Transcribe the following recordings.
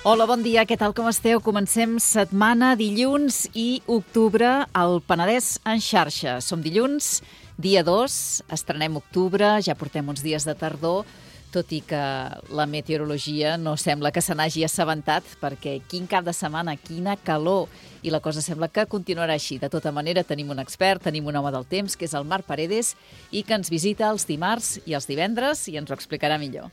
Hola, bon dia, què tal, com esteu? Comencem setmana, dilluns i octubre al Penedès en xarxa. Som dilluns, dia 2, estrenem octubre, ja portem uns dies de tardor, tot i que la meteorologia no sembla que se n'hagi assabentat, perquè quin cap de setmana, quina calor, i la cosa sembla que continuarà així. De tota manera, tenim un expert, tenim un home del temps, que és el Marc Paredes, i que ens visita els dimarts i els divendres i ens ho explicarà millor.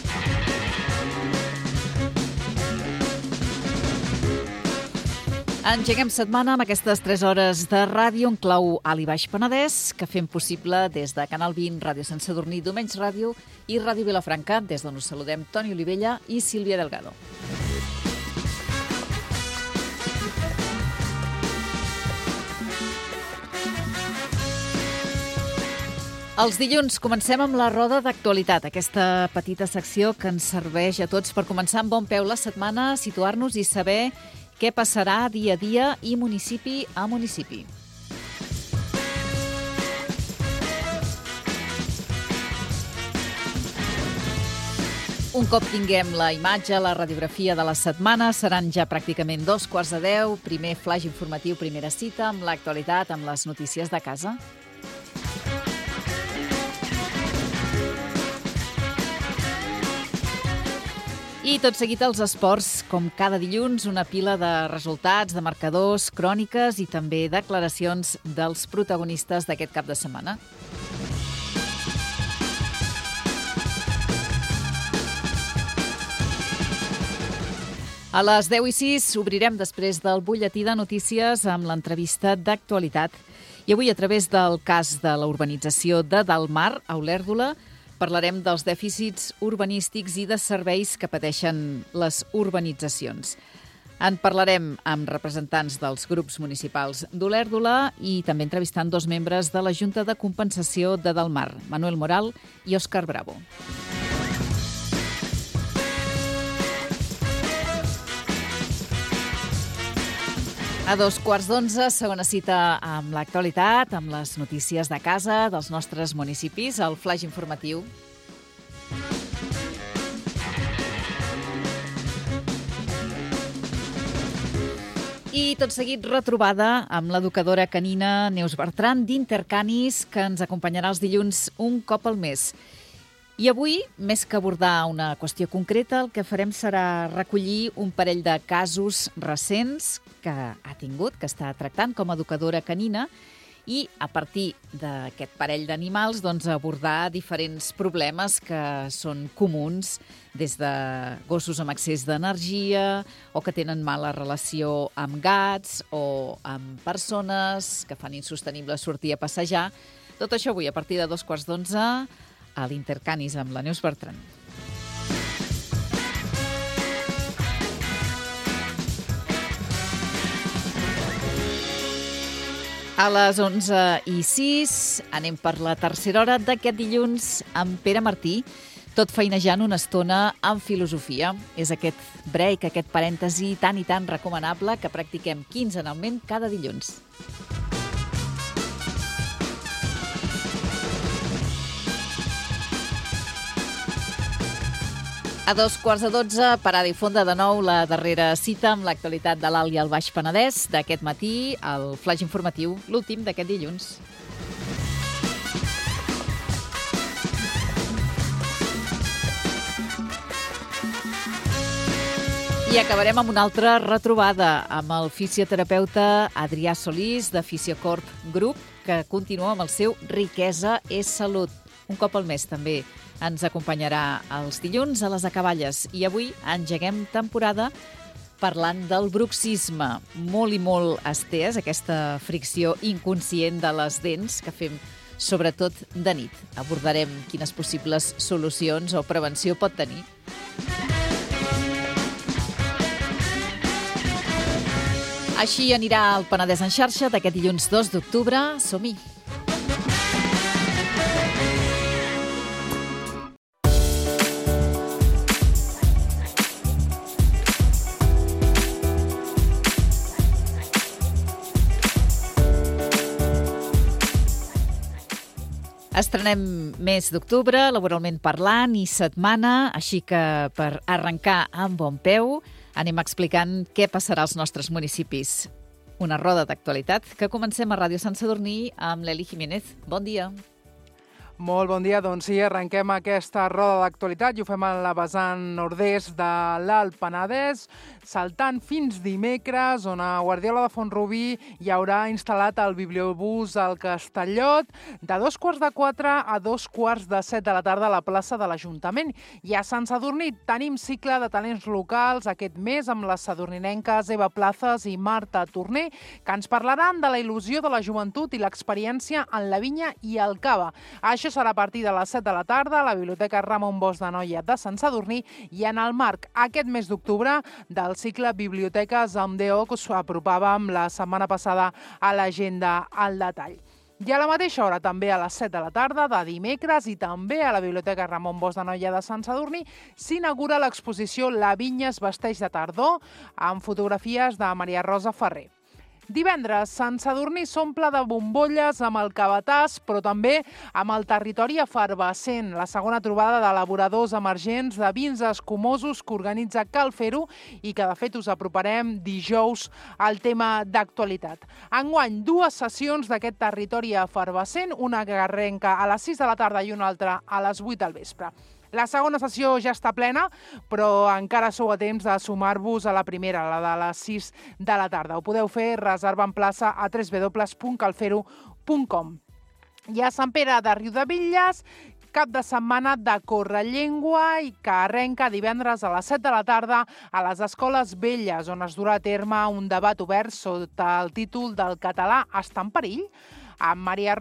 Engeguem setmana amb aquestes 3 hores de ràdio en clau Alt i Baix Penedès, que fem possible des de Canal 20, Ràdio Sant Sadurní, Domenys Ràdio i Ràdio Vilafranca, des d'on us saludem Toni Olivella i Sílvia Delgado. Els dilluns comencem amb la roda d'actualitat, aquesta petita secció que ens serveix a tots per començar amb bon peu la setmana, situar-nos i saber què passarà dia a dia i municipi a municipi. Un cop tinguem la imatge, la radiografia de la setmana, seran ja pràcticament 9:45, primer flash informatiu, primera cita, amb l'actualitat, amb les notícies de casa. I tot seguit els esports, com cada dilluns, una pila de resultats, de marcadors, cròniques i també declaracions dels protagonistes d'aquest cap de setmana. A les 10:06 obrirem després del butlletí de notícies amb l'entrevista d'actualitat. I avui, a través del cas de la urbanització de Dalmar, a Olèrdola, parlarem dels dèficits urbanístics i de serveis que pateixen les urbanitzacions. En parlarem amb representants dels grups municipals d'Olèrdola i també entrevistant 2 membres de la Junta de Compensació de Dalmar, Manuel Moral i Òscar Bravo. A 11:15, segona cita amb l'actualitat, amb les notícies de casa, dels nostres municipis, el flash informatiu. I tot seguit retrobada amb l'educadora canina Neus Bertran d'Intercanis, que ens acompanyarà els dilluns un cop al mes. I avui, més que abordar una qüestió concreta, el que farem serà recollir un parell de casos recents que ha tingut, que està tractant com a educadora canina, i a partir d'aquest parell d'animals doncs, abordar diferents problemes que són comuns, des de gossos amb excés d'energia o que tenen mala relació amb gats o amb persones que fan insostenible sortir a passejar. Tot això avui a partir de 11:15 a l'Intercanis amb la Neus Bertran. A les 11:06 anem per la tercera hora d'aquest dilluns amb Pere Martí, tot feinejant una estona amb filosofia. És aquest break, aquest parèntesi tan i tan recomanable que practiquem quinzenalment cada dilluns. A 11:45, parada i fonda de nou la darrera cita amb l'actualitat de l'Alt i el Baix Penedès d'aquest matí, el flash informatiu, l'últim d'aquest dilluns. I acabarem amb una altra retrobada amb el fisioterapeuta Adrià Solís de Fisiocorp Group, que continua amb el seu Riquesa és Salut. Un cop al mes també ens acompanyarà els dilluns a les acaballes. I avui engeguem temporada parlant del bruxisme, molt i molt estès, aquesta fricció inconscient de les dents que fem sobretot de nit. Abordarem quines possibles solucions o prevenció pot tenir. Així anirà el Penedès en xarxa d'aquest dilluns 2 d'octubre. Som-hi! Estrenem mes d'octubre, laboralment parlant, i setmana, així que per arrencar amb bon peu, Anem explicant què passarà als nostres municipis. Una roda d'actualitat que comencem a Ràdio Sant Sadurní amb l'Eli Jiménez. Bon dia. Molt bon dia, doncs sí, arrenquem aquesta roda d'actualitat i ho fem en la vessant nord-est de l'Alt Penedès, saltant fins dimecres, on a Guardiola de Font-rubí hi haurà instal·lat el bibliobús al Castellot de 3:45 a 7:15 de la tarda a la plaça de l'Ajuntament. I a Sant Sadurní tenim cicle de talents locals aquest mes amb les sadurninenques Eva Plazas i Marta Torner, que ens parlaran de la il·lusió de la joventut i l'experiència en la vinya i el cava. Això serà a partir de les 7 de la tarda a la Biblioteca Ramon Bosch de Noia de Sant Sadurní i en el marc aquest mes d'octubre del cicle Biblioteques amb DO que us apropàvem la setmana passada a l'agenda al detall. I a la mateixa hora, també a les 7 de la tarda de dimecres i també a la Biblioteca Ramon Bosch de Noia de Sant Sadurní s'inaugura l'exposició La vinya es vesteix de tardor amb fotografies de Maria Rosa Ferrer. Divendres, Sant Sadurní s'omple de bombolles amb el cabàs, però també amb el territori efervescent, la segona trobada d'elaboradors emergents de vins escumosos que organitza Cal Fer-ho i que, de fet, us aproparem dijous al tema d'actualitat. Enguany, 2 sessions d'aquest territori efervescent, una que arrenca a les 6 de la tarda i una altra a les 8 del vespre. La segona sessió ja està plena, però encara sou a temps de sumar-vos a la primera, la de les 6 de la tarda. Ho podeu fer reservant plaça a www.calfero.com. I a Sant Pere de Riudebitlles, cap de setmana de Correllengua i que arrenca divendres a les 7 de la tarda a les Escoles Velles, on es durà a terme un debat obert sota el títol del català està en perill, amb Maria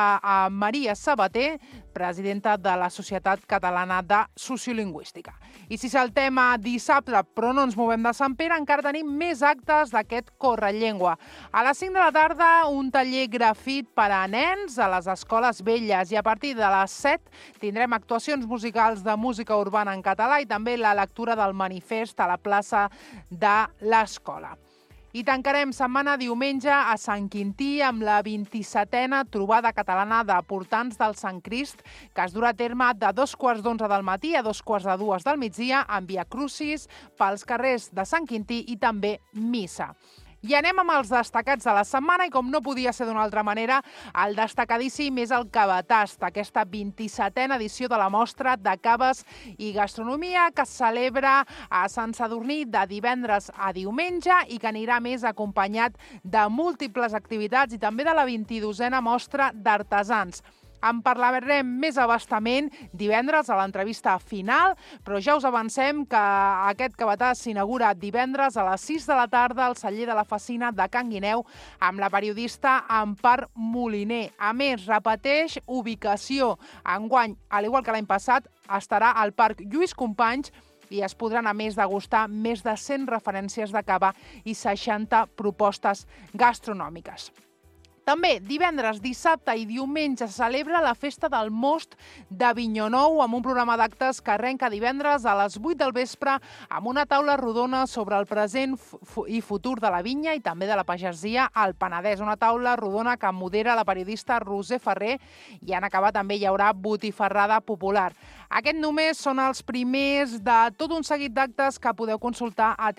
Sabater, presidenta de la Societat Catalana de Sociolingüística. I si saltem a dissabte, però no ens movem de Sant Pere, encara tenim més actes d'aquest Correllengua. A les 5 de la tarda, un taller grafit per a nens a les Escoles Velles i a partir de les 7 tindrem actuacions musicals de música urbana en català i també la lectura del manifest a la plaça de l'escola. I tancarem setmana diumenge a Sant Quintí amb la 27a trobada catalana de portants del Sant Crist, que es durà a terme de 2:15 del matí a 2:45 del migdia amb Via Crucis pels carrers de Sant Quintí i també missa. I anem amb els destacats de la setmana i, com no podia ser d'una altra manera, el destacadíssim és el Cavatast, aquesta 27a edició de la mostra de caves i gastronomia que es celebra a Sant Sadurní de divendres a diumenge i que anirà més acompanyat de múltiples activitats i també de la 22a mostra d'artesans. En parlarem més abastament divendres a l'entrevista final, però ja us avancem que aquest cavatàs s'inaugura divendres a les 6 de la tarda al celler de la Facina de Can Guineu amb la periodista Empar Moliner. A més, repeteix ubicació. Enguany, al igual que l'any passat, estarà al Parc Lluís Companys i es podran, a més, degustar més de 100 referències de cava i 60 propostes gastronòmiques. També divendres, dissabte i diumenge se celebra la Festa del Most d'Avinyó Nou amb un programa d'actes que arrenca divendres a les 8 del vespre amb una taula rodona sobre el present i futur de la vinya i també de la pagesia al Penedès. Una taula rodona que modera la periodista Roser Ferrer i en acabar també hi haurà botifarrada popular. Aquest només són els primers de tot un seguit d'actes que podeu consultar a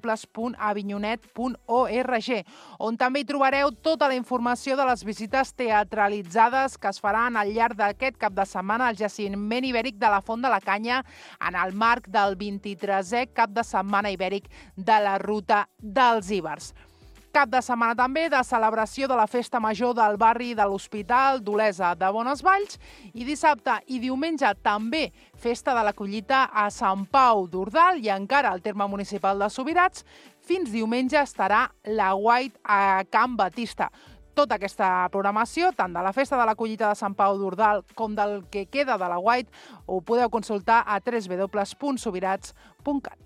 www.avinyonet.org, on també hi trobareu tota la informació de les visites teatralitzades que es faran al llarg d'aquest cap de setmana al jaciment ibèric de la Font de la Canya en el marc del 23è cap de setmana ibèric de la Ruta dels Ibers. Cap de setmana també de celebració de la Festa Major del barri de l'Hospital d'Olesa de Bonesvalls i dissabte i diumenge també Festa de la Collita a Sant Pau d'Ordal i encara al terme municipal de Subirats. Fins diumenge estarà la White a Can Batista. Tota aquesta programació, tant de la Festa de la Collita de Sant Pau d'Ordal com del que queda de la White, ho podeu consultar a www.subirats.cat.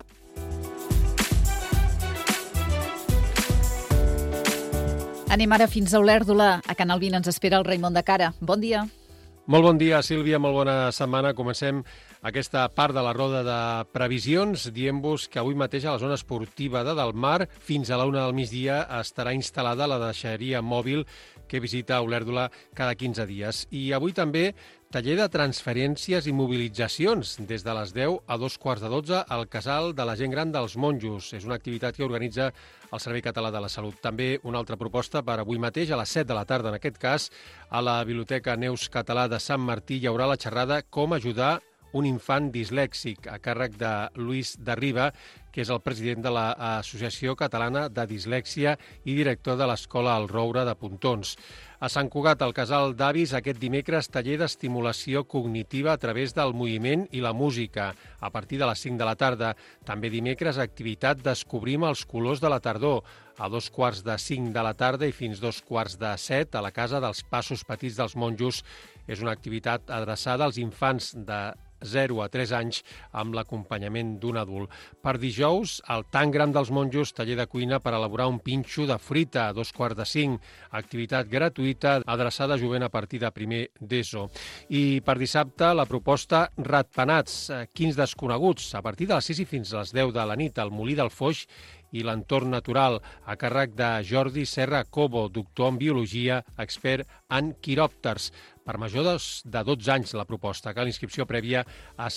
Anem ara fins a Olèrdola. A Canal 20 ens espera el Raimon de Cara. Bon dia. Molt bon dia, Sílvia, molt bona setmana. Comencem aquesta part de la roda de previsions, dient-vos que avui mateix a la zona esportiva de Delmar, fins a la 1 del migdia, estarà instal·lada la deixalleria mòbil que visita Olèrdola cada 15 dies. I avui també taller de transferències i mobilitzacions des de les 10 a 2:15 al Casal de la Gent Gran dels Monjos. És una activitat que organitza el Servei Català de la Salut. També una altra proposta per avui mateix, a les 7 de la tarda, en aquest cas, a la Biblioteca Neus Català de Sant Martí hi haurà la xerrada Com ajudar un infant dislèxic, a càrrec de Lluís de Riba, que és el president de l'Associació Catalana de Dislèxia i director de l'Escola El Roure de Pontons. A Sant Cugat, al Casal d'Avis, aquest dimecres, taller d'estimulació cognitiva a través del moviment i la música, a partir de les 5 de la tarda. També dimecres, activitat Descobrim els colors de la tardor, a 2:45 de la tarda i fins 2:45 a la Casa dels Passos Petits dels Monjos. És una activitat adreçada als infants de 0 a 3 anys amb l'acompanyament d'un adult. Per dijous, al Tanc Gran dels Monjos, taller de cuina per elaborar un pinxo de fruita a 2:45, activitat gratuïta adreçada a jovent a partir de primer d'ESO. I per dissabte, la proposta Ratpenats, quins desconeguts, a partir de les 6 i fins a les 10 de la nit, al Molí del Foix i l'entorn natural, a càrrec de Jordi Serra Cobo, doctor en biologia, expert en quiròpters. Per majors de 12 anys la proposta. Cal inscripció prèvia a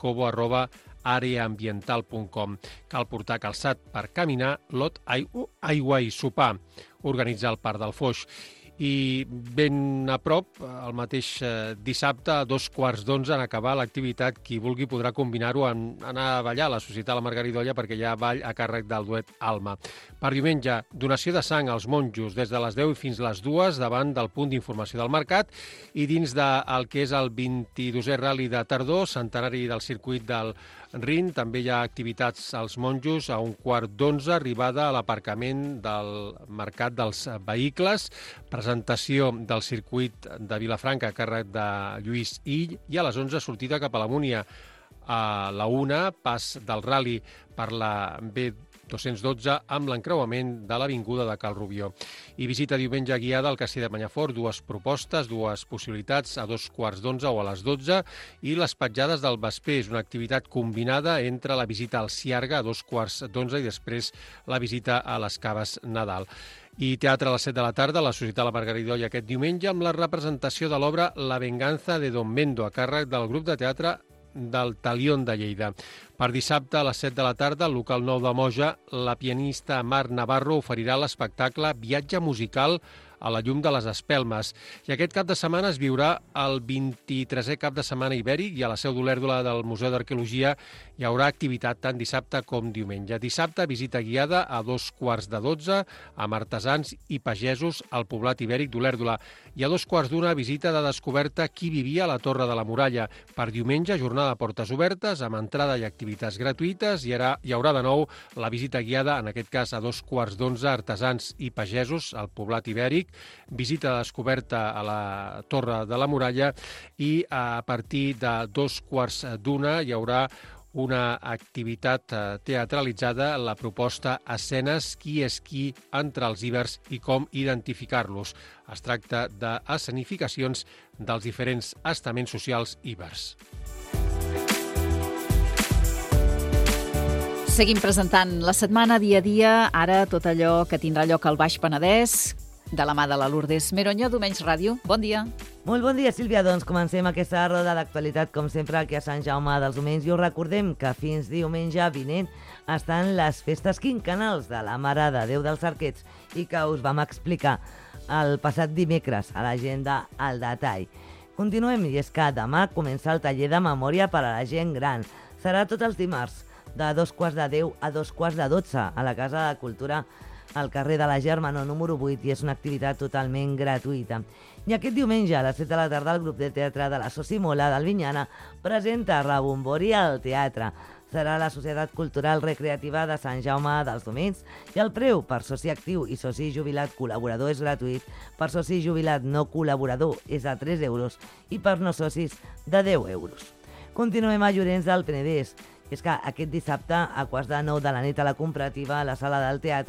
serracobo@areaambiental.com. Cal portar calçat per caminar, lot, aigua i sopar. Organitzar el Parc del Foix. I ben a prop, el mateix dissabte, a 2:15 en acabar l'activitat, qui vulgui podrà combinar-ho amb anar a ballar a la Societat La Margaridolla, perquè hi ha ball a càrrec del duet Alma. Per diumenge, donació de sang als monjos des de les 10 fins a les 2 davant del punt d'informació del mercat i dins del que és el 22è Rally de Tardor, centenari del circuit del Rin. També hi ha activitats als monjos a 1:15, arribada a l'aparcament del Mercat dels Vehicles, presentació del circuit de Vilafranca a càrrec de Lluís Ill i a les 11 sortida cap a la Múnia. A la 1, pas del rally per la B212 amb l'encreuament de l'avinguda de Cal Rubió. I visita diumenge guiada al Castell de Penyafort, dues propostes, dues possibilitats, a 2:15 o a les 12, i les petjades del Vesper, és una activitat combinada entre la visita al Ciarga a 2:15 i després la visita a les Caves Nadal. I teatre a les 7 de la tarda, a la Societat La Margaridolla aquest diumenge, amb la representació de l'obra La venganza de Don Mendo, a càrrec del grup de teatre del Talión de Lleida. Per dissabte, a les 7 de la tarda, al local 9 de Moja, la pianista Mar Navarro oferirà l'espectacle Viatge musical a la llum de les espelmes. I aquest cap de setmana es viurà el 23è cap de setmana ibèric i a la Seu d'Olèrdola del Museu d'Arqueologia hi haurà activitat tant dissabte com diumenge. Dissabte, visita guiada a 2:15 amb artesans i pagesos al poblat ibèric d'Olèrdola. I a 2:15 visita de descoberta qui vivia a la Torre de la Muralla. Per diumenge, jornada de portes obertes amb entrada i activitats gratuïtes. Hi haurà de nou la visita guiada, en aquest cas a 2:15, artesans i pagesos al poblat ibèric, visita de descoberta a la Torre de la Muralla i a partir de 2:15 hi haurà una activitat teatralitzada, la proposta Escenes, qui és qui entre els ibers i com identificar-los. Es tracta d'escenificacions dels diferents estaments socials ibers. Seguim presentant la setmana dia a dia, ara tot allò que tindrà lloc al Baix Penedès, de la mà de la Lourdes Meroño, Domenys Ràdio. Bon dia. Molt bon dia, Sílvia. Doncs comencem aquesta roda d'actualitat, com sempre, aquí a Sant Jaume dels Domenys. I us recordem que fins diumenge vinent estan les festes quinquennals de la Mare de Déu dels Arquets i que us vam explicar el passat dimecres a l'agenda al detall. Continuem, i és que demà comença el taller de memòria per a la gent gran. Serà tots els dimarts, de 2:15 a 2:12, a la Casa de Cultura al carrer de la Germano, número 8, i és una activitat totalment gratuïta. I aquest diumenge, a les 7 de la tarda, el grup de teatre de la Socimola d'Albinyana presenta Rebombori al teatre. Serà la Societat Cultural Recreativa de Sant Jaume dels Domenys i el preu per soci actiu i soci jubilat col·laborador és gratuït, per soci jubilat no col·laborador és de 3 euros i per no socis de 10 euros. Continuem a Llorenç del Penedès. És que aquest dissabte, a 8:45 de la nit, a la Comparativa, a la sala del teatre,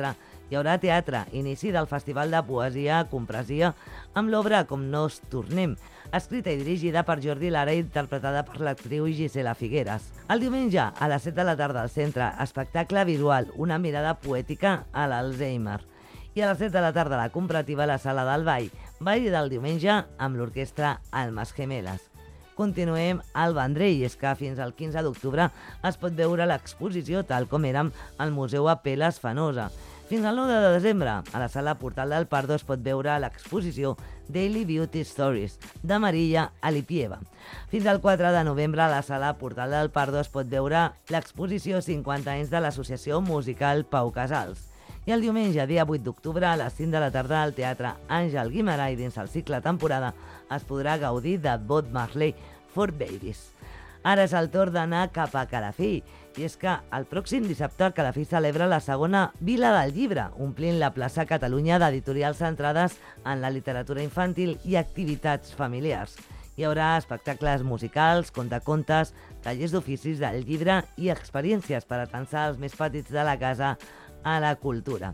Hi haurà teatre, inici del Festival de Poesia Compresia, amb l'obra Com no es tornem, escrita i dirigida per Jordi Lara i interpretada per l'actriu Gisela Figueres. El diumenge, a les 7 de la tarda al centre, espectacle visual, una mirada poètica a l'Alzheimer. I a les 7 de la tarda a la comparativa a la Sala del Ball, ball del diumenge amb l'orquestra Almas Gemeles. Continuem al Vendrell, i és que fins al 15 d'octubre es pot veure l'exposició tal com érem al Museu Apel·les Fenosa. Fins al 9 de desembre, a la Sala Portal del Pardo es pot veure l'exposició Daily Beauty Stories, de Marilla Alipieva. Fins al 4 de novembre, a la Sala Portal del Pardo es pot veure l'exposició 50 anys de l'Associació Musical Pau Casals. I el diumenge, dia 8 d'octubre, a les 5 de la tarda al Teatre Àngel Guimarà i dins el cicle temporada es podrà gaudir de Bob Marley for Babies. Ara és el torn d'anar cap a Calafell, i és que el pròxim dissabte Calafell celebra la segona Vila del Llibre, omplint la plaça Catalunya d'editorials centrades en la literatura infantil i activitats familiars. Hi haurà espectacles musicals, contacontes, tallers d'oficis del llibre i experiències per atensar els més petits de la casa a la cultura.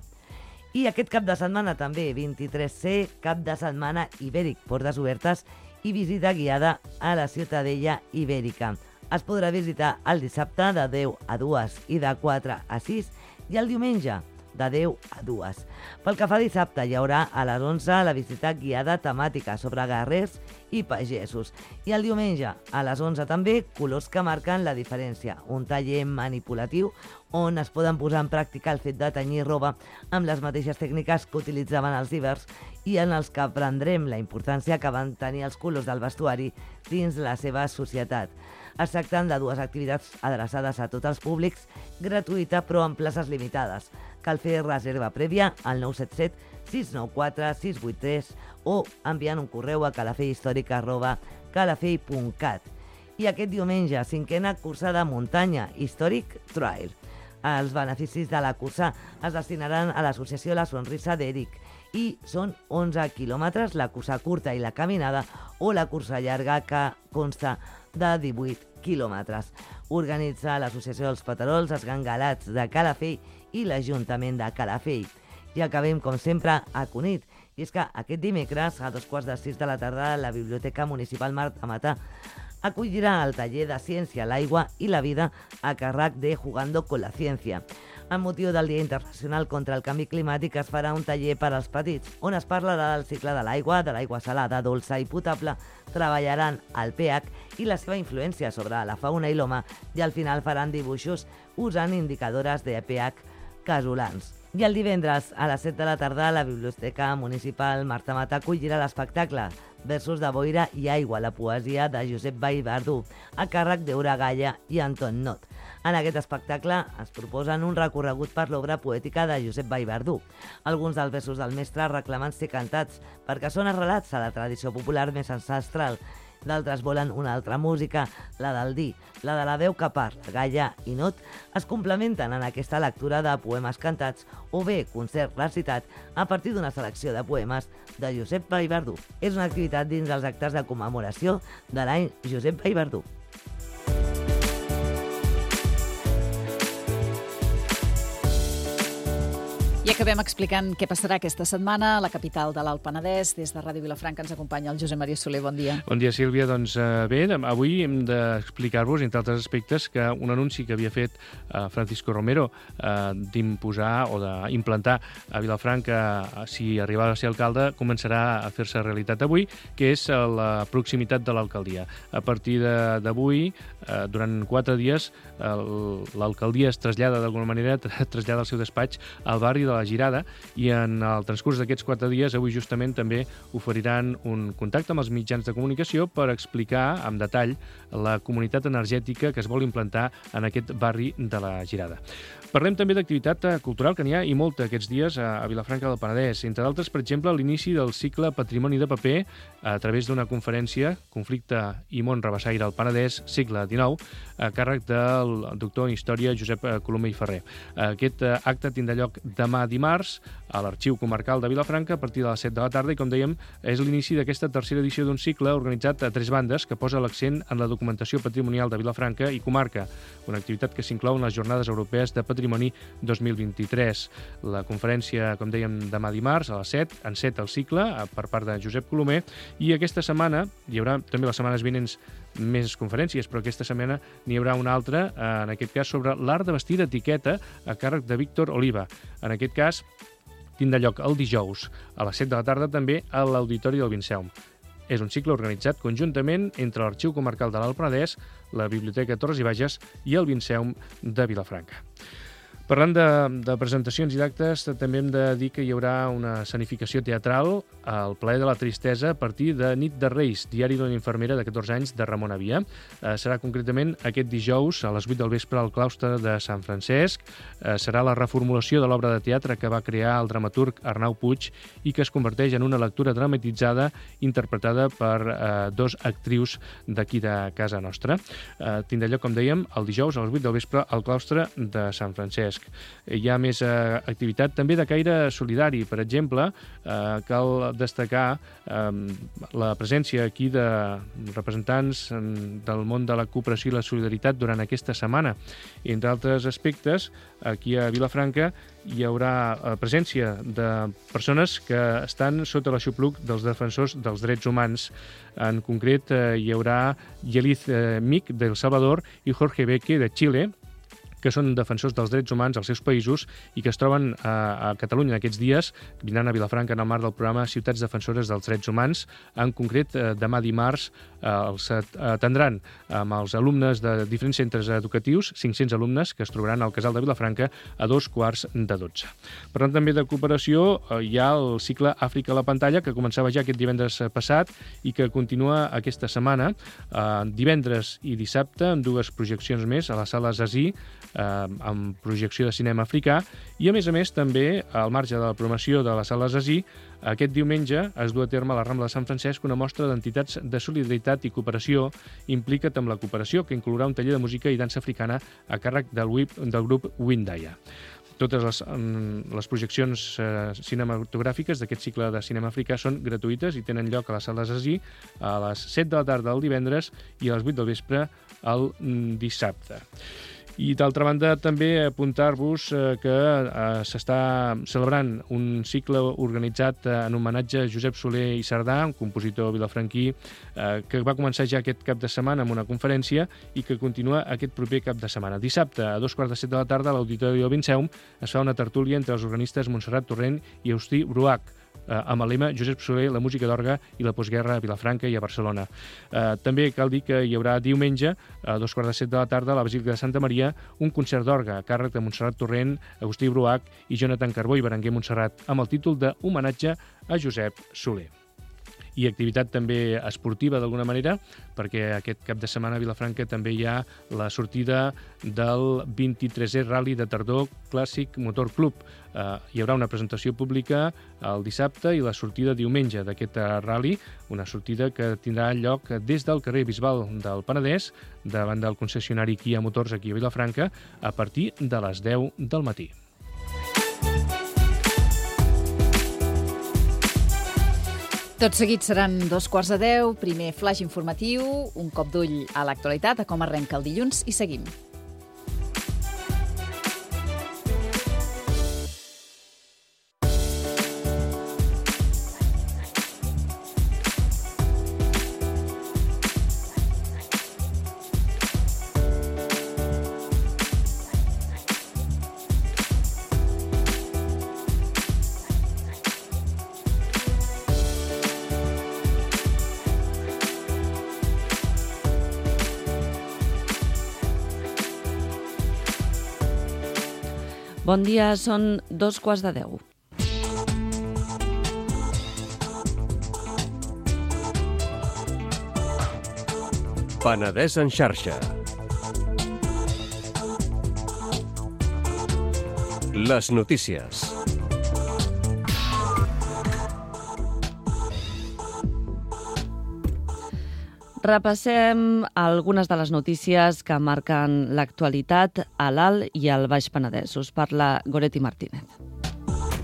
I aquest cap de setmana també, 23C, cap de setmana ibèric, portes obertes i visita guiada a la Ciutadella Ibèrica. Es podrà visitar el dissabte de 10 a 2 i de 4 a 6 i el diumenge de 10 a 2. Pel que fa a dissabte, hi haurà a les 11 la visita guiada temàtica sobre guerrers i pagesos. I el diumenge, a les 11 també, colors que marquen la diferència. Un taller manipulatiu on es poden posar en pràctica el fet de tenyir roba amb les mateixes tècniques que utilitzaven els ibers i en els que aprendrem la importància que van tenir els colors del vestuari dins la seva societat. Es tracten de dues activitats adreçades a tots els públics, gratuïta però amb places limitades. Cal fer reserva prèvia al 977 694 683 o enviant un correu a calafellhistòric@calafell.cat. I aquest diumenge, 5a cursa de muntanya, Historic Trail. Els beneficis de la cursa es destinaran a l'associació La Sonrisa d'Eric i són 11 quilòmetres, la cursa curta i la caminada, o la cursa llarga, que consta de 18 quilòmetres. Organitza l'Associació dels Paterols, els Gangalats de Calafell i l'Ajuntament de Calafell. I acabem, com sempre, a Cunit. I és que aquest dimecres, a 5:45 de la tarda, la Biblioteca Municipal Marta Mata acollirà el taller de Ciència, l'Aigua i la Vida a càrrec de Jugando con la Ciencia. Amb motiu del Dia Internacional contra el Canvi Climàtic es farà un taller per als petits, on es parlarà del cicle de l'aigua salada, dolça i potable, treballaran el pH i la seva influència sobre la fauna i l'home, i al final faran dibuixos usant indicadores de pH casolans. I el divendres, a les 7 de la tarda, la Biblioteca Municipal Marta Mata acollirà l'espectacle Versos de boira i aigua, la poesia de Josep Vallverdú, a càrrec d'Eura Galla i Anton Not. En aquest espectacle es proposen un recorregut per l'obra poètica de Josep Vallverdú. Alguns dels versos del mestre reclamen ser cantats perquè són arrelats a la tradició popular més ancestral. D'altres volen una altra música, la del dir, la de la veu que parla. Galla i Not es complementen en aquesta lectura de poemes cantats o bé concert recitat a partir d'una selecció de poemes de Josep Vallverdú. És una activitat dins dels actes de commemoració de l'any Josep Vallverdú. I acabem explicant què passarà aquesta setmana a la capital de l'Alt Penedès. Des de Ràdio Vilafranca ens acompanya el Josep Maria Soler. Bon dia. Bon dia, Sílvia. Doncs bé, avui hem d'explicar-vos, entre altres aspectes, que un anunci que havia fet Francisco Romero d'imposar o d'implantar a Vilafranca, si arribava a ser alcalde, començarà a fer-se realitat avui, que és la proximitat de l'alcaldia. A partir d'avui, durant 4 dies, l'alcaldia es trasllada d'alguna manera, trasllada el seu despatx al barri de la Girada, i en el transcurs d'aquests 4 dies, avui justament també oferiran un contacte amb els mitjans de comunicació per explicar amb detall la comunitat energètica que es vol implantar en aquest barri de la Girada. Parlem també d'activitat cultural, que n'hi ha i molta aquests dies a Vilafranca del Penedès. Entre d'altres, per exemple, l'inici del cicle Patrimoni de Paper a través d'una conferència, Conflicte i món rabassaire al Penedès, segle XIX, a càrrec del doctor en Història Josep Colomer i Ferrer. Aquest acte tindrà lloc demà, dia dimarts a l'Arxiu Comarcal de Vilafranca a partir de les 7 de la tarda i, com dèiem, és l'inici d'aquesta tercera edició d'un cicle organitzat a 3 bandes que posa l'accent en la documentació patrimonial de Vilafranca i comarca, una activitat que s'inclou en les Jornades Europees de Patrimoni 2023. La conferència, com dèiem, demà dimarts a les 7, enceta el cicle per part de Josep Colomer, i aquesta setmana hi haurà també les setmanes vinents més conferències, però aquesta setmana n'hi haurà una altra, en aquest cas sobre l'art de vestir d'etiqueta a càrrec de Víctor Oliva. En aquest cas, tindrà lloc el dijous a les 7 de la tarda també a l'Auditori del Vinceum. És un cicle organitzat conjuntament entre l'Arxiu Comarcal de l'Alt Penedès, la Biblioteca Torres i Bages i el Vinceum de Vilafranca. Parlant de presentacions i d'actes, també hem de dir que hi haurà una escenificació teatral al Plaer de la Tristesa a partir de Nit de Reis, diari d'una infermera de 14 anys de Ramon Avia. Serà concretament aquest dijous a les 8 del vespre al claustre de Sant Francesc. Serà la reformulació de l'obra de teatre que va crear el dramaturg Arnau Puig i que es converteix en una lectura dramatitzada interpretada per dos actrius d'aquí de casa nostra. Tindrà lloc, com dèiem, el dijous a les 8 del vespre al claustre de Sant Francesc. Hi ha més activitat també de caire solidari. Per exemple, cal destacar la presència aquí de representants del món de la cooperació i la solidaritat durant aquesta setmana. Entre altres aspectes, aquí a Vilafranca hi haurà presència de persones que estan sota l'aixopluc dels defensors dels drets humans. En concret, hi haurà Yeliz Mic, del Salvador, i Jorge Beque, de Xile, que són defensors dels drets humans als seus països i que es troben a Catalunya en aquests dies, vindran a Vilafranca en el marc del programa Ciutats Defensores dels Drets Humans. En concret, demà dimarts els atendran amb els alumnes de diferents centres educatius, 500 alumnes que es trobaran al Casal de Vilafranca a 2:15. Parlant també de cooperació, hi ha el cicle Àfrica a la pantalla, que començava ja aquest divendres passat i que continua aquesta setmana, divendres i dissabte, amb 2 projeccions més a la sala Zazie, amb projecció de cinema africà, i a més també, al marge de la programació de la sala Zazie, aquest diumenge es du a terme a la Rambla de Sant Francesc una mostra d'entitats de solidaritat i cooperació Implica't amb la cooperació, que inclourà un taller de música i dansa africana a càrrec del grup Windaya. Totes les projeccions cinematogràfiques d'aquest cicle de cinema africà són gratuïtes i tenen lloc a la sala Zazie a les 7 de la tarda el divendres i a les 8 del vespre el dissabte. I, d'altra banda, també apuntar-vos que s'està celebrant un cicle organitzat en homenatge a Josep Soler i Sardà, un compositor vilafranquí, que va començar ja aquest cap de setmana amb una conferència i que continua aquest proper cap de setmana. Dissabte, a 2:15 de la tarda, a l'Auditori del Vinceum, es fa una tertúlia entre els organistes Montserrat Torrent i Agustí Bruach, amb el lema Josep Soler, la música d'orgue i la postguerra a Vilafranca i a Barcelona. També cal dir que hi haurà diumenge, a 2:15 de la tarda, a la Basílica de Santa Maria, un concert d'orgue a càrrec de Montserrat Torrent, Agustí Bruach i Jonathan Carbó i Berenguer Montserrat, amb el títol de Homenatge a Josep Soler. I activitat també esportiva d'alguna manera, perquè aquest cap de setmana a Vilafranca també hi ha la sortida del 23è Rally de Tardor Clàssic Motor Club. Hi haurà una presentació pública el dissabte i la sortida diumenge d'aquest rally, una sortida que tindrà lloc des del carrer Bisbal del Penedès, davant del concessionari Kia Motors aquí a Vilafranca, a partir de les 10 del matí. Tot seguit seran 2:15, primer flash informatiu, un cop d'ull a l'actualitat, a com arrenca el dilluns, i seguim. Bon dia, són 2:15. Penedès en xarxa. Les notícies. Repassem algunes de les notícies que marquen l'actualitat a l'Alt i al Baix Penedès. Us parla Goretti Martínez.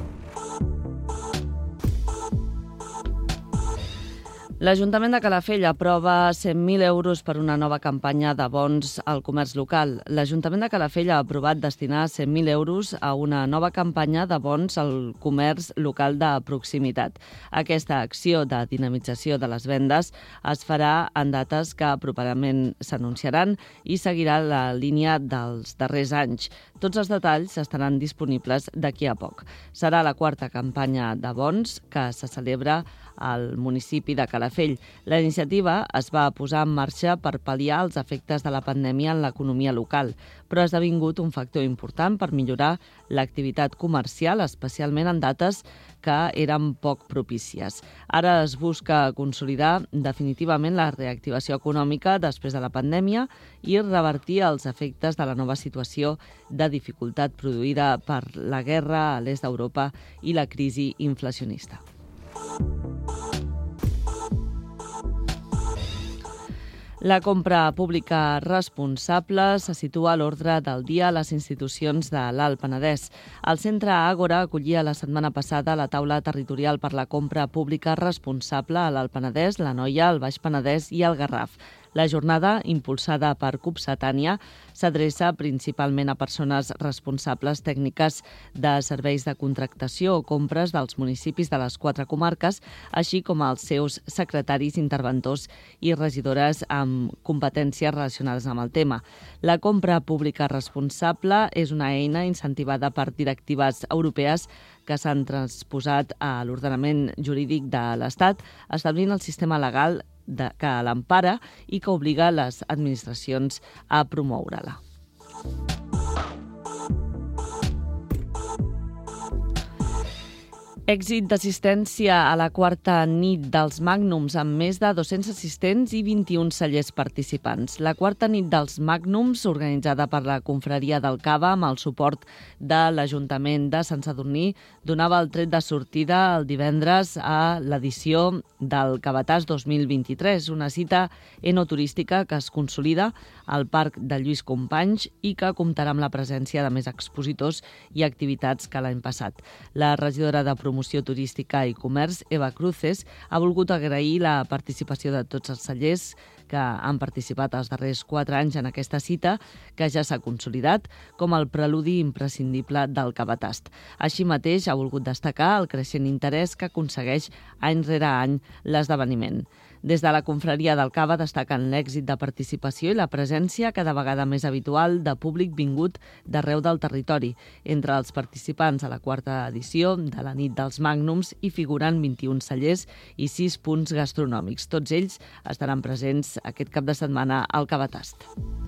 L'Ajuntament de Calafell aprova 100.000 euros per una nova campanya de bons al comerç local. L'Ajuntament de Calafell ha aprovat destinar 100.000 euros a una nova campanya de bons al comerç local de proximitat. Aquesta acció de dinamització de les vendes es farà en dates que properament s'anunciaran i seguirà la línia dels darrers anys. Tots els detalls estaran disponibles d'aquí a poc. Serà la quarta campanya de bons que se celebra al municipi de Calafell. La iniciativa es va posar en marxa per pal·liar els efectes de la pandèmia en l'economia local, però ha esdevingut un factor important per millorar l'activitat comercial, especialment en dates que eren poc propícies. Ara es busca consolidar definitivament la reactivació econòmica després de la pandèmia i revertir els efectes de la nova situació de dificultat produïda per la guerra a l'est d'Europa i la crisi inflacionista. La compra pública responsable se situa a l'ordre del dia a les institucions de l'Alt Penedès. El Centre Àgora acollia la setmana passada la taula territorial per la compra pública responsable a l'Alt Penedès, l'Anoia, el Baix Penedès i el Garraf. La jornada, impulsada per Cupsetània, s'adreça principalment a persones responsables tècniques de serveis de contractació o compres dels municipis de les 4 comarques, així com als seus secretaris, interventors i regidores amb competències relacionades amb el tema. La compra pública responsable és una eina incentivada per directives europees que s'han transposat a l'ordenament jurídic de l'Estat, establint el sistema legal que l'empara i que obliga les administracions a promoure-la. Èxit d'assistència a la quarta nit dels Màgnums amb més de 200 assistents i 21 cellers participants. La quarta nit dels Màgnums, organitzada per la Confraria del Cava amb el suport de l'Ajuntament de Sant Sadurní, donava el tret de sortida el divendres a l'edició del Cavatàs 2023, una cita enoturística que es consolida al Parc de Lluís Companys i que comptarà amb la presència de més expositors i activitats que l'any passat. La regidora de Promoció Turística i Comerç, Eva Cruces, ha volgut agrair la participació de tots els cellers que han participat els darrers 4 anys en aquesta cita, que ja s'ha consolidat com el preludi imprescindible del Cavatast. Així mateix ha volgut destacar el creixent interès que aconsegueix any rere any l'esdeveniment. Des de la Confraria del Cava destaquen l'èxit de participació i la presència cada vegada més habitual de públic vingut d'arreu del territori. Entre els participants a la quarta edició de la nit dels Màgnums hi figuren 21 cellers i 6 punts gastronòmics. Tots ells estaran presents aquest cap de setmana al Cavatast.